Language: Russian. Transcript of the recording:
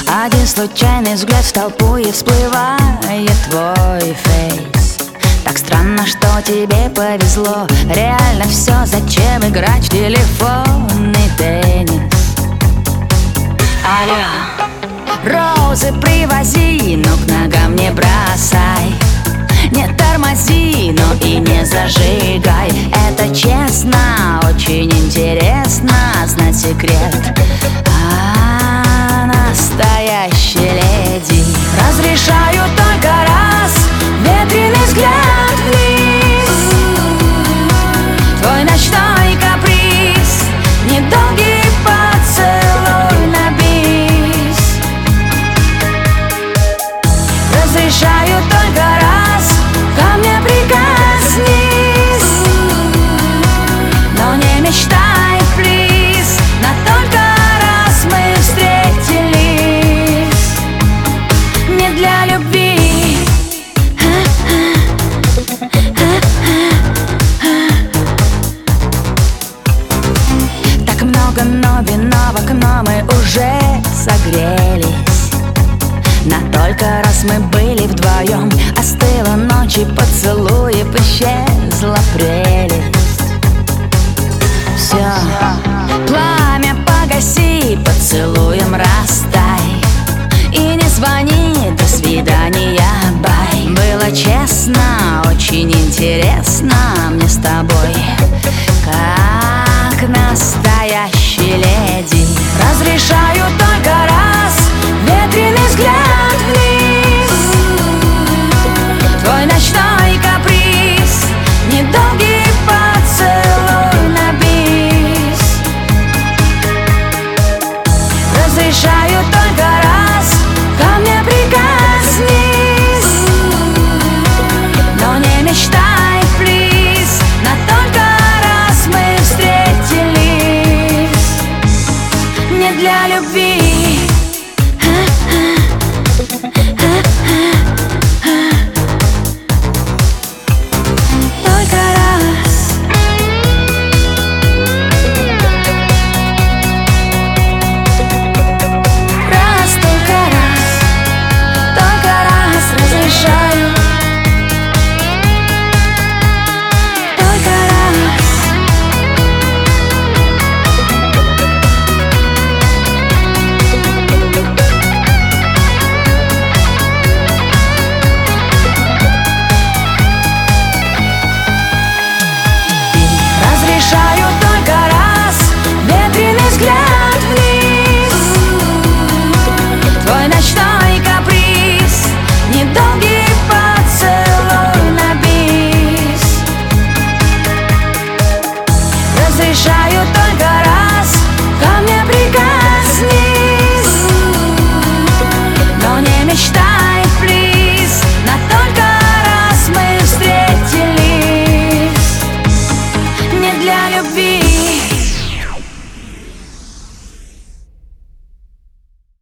Один случайный взгляд в толпу и всплывает твой фейс. Так странно, что тебе повезло. Реально все, зачем играть в телефонный теннис? Алло, розы привози, но к ногам не бросай. Не тормози, но и не зажигай. Это честно, очень интересно знать секрет о настоящей леди. Разрешаю только раз ветреный взгляд вниз. Твой ночной каприз, недолгий поцелуй на бис. Разрешаю только раз ко мне прикоснись, но не мечтай, плиз, на только раз мы встретились. Не для любви. Так много новинок, но мы уже согрелись. На только раз мы были вдвоем. Остыла ночь и поцелуев, исчезла прелесть. Все, пламя погаси, поцелуем растай. И не звони, до свидания, бай. Было честно, очень интересно мне с тобой, как настоящей леди. Разрешаю только раз ветреный взгляд вниз. Твой ночной каприз, недолгий поцелуй на бис. Разрешаю только раз ко мне прикоснись, но не мечтай, плиз, на только раз мы встретились. Не для любви.